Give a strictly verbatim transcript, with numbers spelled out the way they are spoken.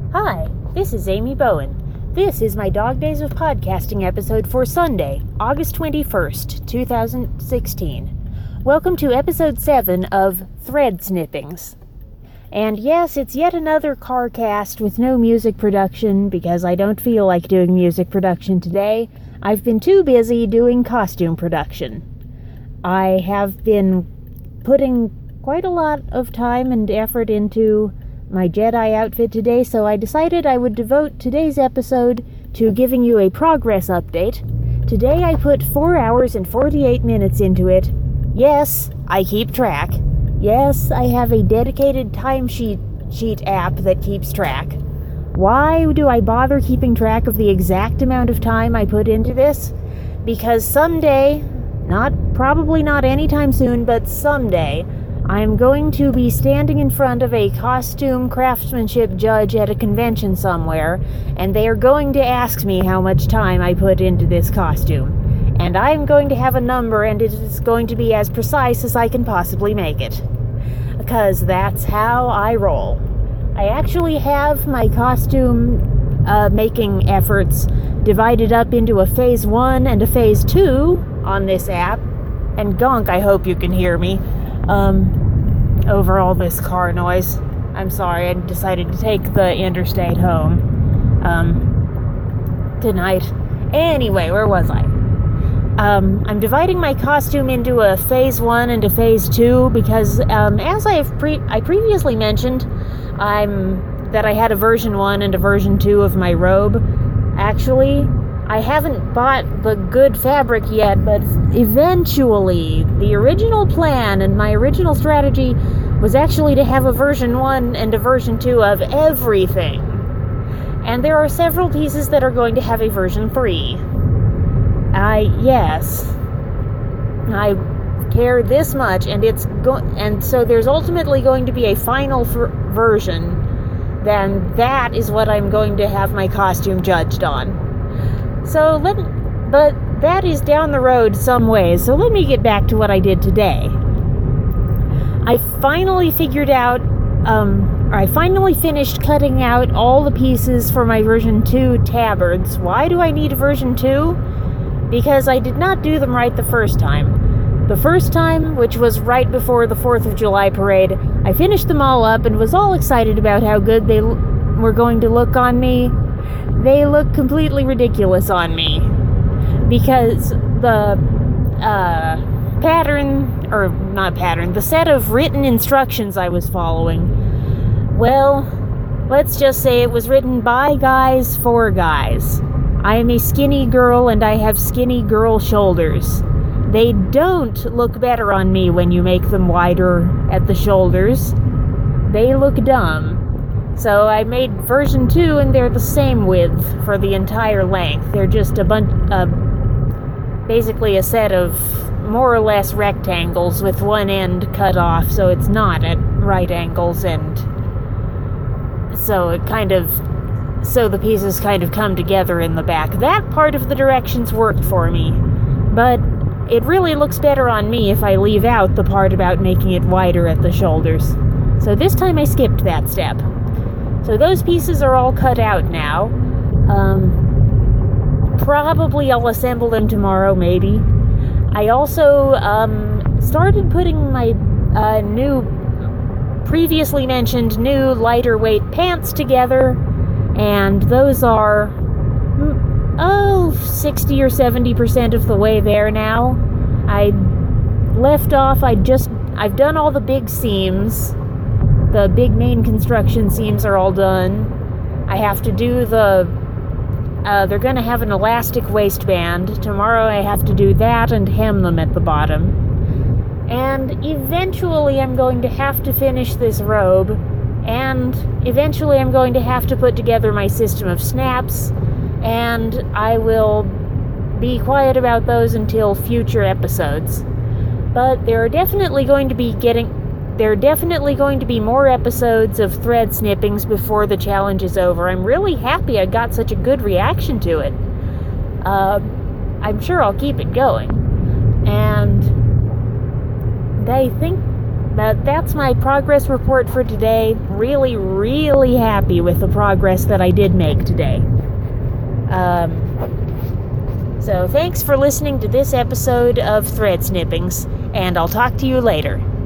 Hi, this is Amy Bowen. This is my Dog Days of Podcasting episode for Sunday, August twenty-first, two thousand sixteen. Welcome to episode seven of Thread Snippings. And yes, it's yet another car cast with no music production because I don't feel like doing music production today. I've been too busy doing costume production. I have been putting quite a lot of time and effort into my Jedi outfit today, so I decided I would devote today's episode to giving you a progress update. Today I put four hours and forty-eight minutes into it. Yes, I keep track. Yes, I have a dedicated timesheet sheet app that keeps track. Why do I bother keeping track of the exact amount of time I put into this? Because someday, not probably not anytime soon, but someday, I'm going to be standing in front of a costume craftsmanship judge at a convention somewhere, and they are going to ask me how much time I put into this costume. And I'm going to have a number, and it is going to be as precise as I can possibly make it. Because that's how I roll. I actually have my costume uh, making efforts divided up into a phase one and a phase two on this app. And gonk, I hope you can hear me. Um, over all this car noise. I'm sorry, I decided to take the interstate home, um, tonight. Anyway, where was I? Um, I'm dividing my costume into a phase one and a phase two because, um, as I've pre- I previously mentioned, I'm, that I had a version one and a version two of my robe. Actually, I haven't bought the good fabric yet, but eventually, the original plan and my original strategy was actually to have a version one and a version two of everything. And there are several pieces that are going to have a version three. I, yes. I care this much, and it's go- and so there's ultimately going to be a final f- version, then that is what I'm going to have my costume judged on. So let, but that is down the road some ways, so let me get back to what I did today. I finally figured out, um, or I finally finished cutting out all the pieces for my version two tabards. Why do I need a version two? Because I did not do them right the first time. The first time, which was right before the fourth of July parade, I finished them all up and was all excited about how good they l- were going to look on me. They look completely ridiculous on me because the uh, pattern, or not pattern, the set of written instructions I was following, well, let's just say it was written by guys for guys. I am a skinny girl and I have skinny girl shoulders. They don't look better on me when you make them wider at the shoulders. They look dumb. So I made version two, and they're the same width for the entire length. They're just a bunch, uh, basically a set of more or less rectangles with one end cut off, so it's not at right angles, and so it kind of, so the pieces kind of come together in the back. That part of the directions worked for me, but it really looks better on me if I leave out the part about making it wider at the shoulders. So this time I skipped that step. So those pieces are all cut out now. Um, probably I'll assemble them tomorrow, maybe. I also um, started putting my uh, new, previously mentioned new lighter weight pants together, and those are, oh, sixty or seventy percent of the way there now. I left off, I just, I've done all the big seams. The big main construction seams are all done. I have to do the, uh, they're going to have an elastic waistband. Tomorrow I have to do that and hem them at the bottom. And eventually I'm going to have to finish this robe. And eventually I'm going to have to put together my system of snaps. And I will be quiet about those until future episodes. But there are definitely going to be getting... There are definitely going to be more episodes of Thread Snippings before the challenge is over. I'm really happy I got such a good reaction to it. Uh, I'm sure I'll keep it going. And I think But that's my progress report for today. Really, really happy with the progress that I did make today. Um, so thanks for listening to this episode of Thread Snippings, and I'll talk to you later.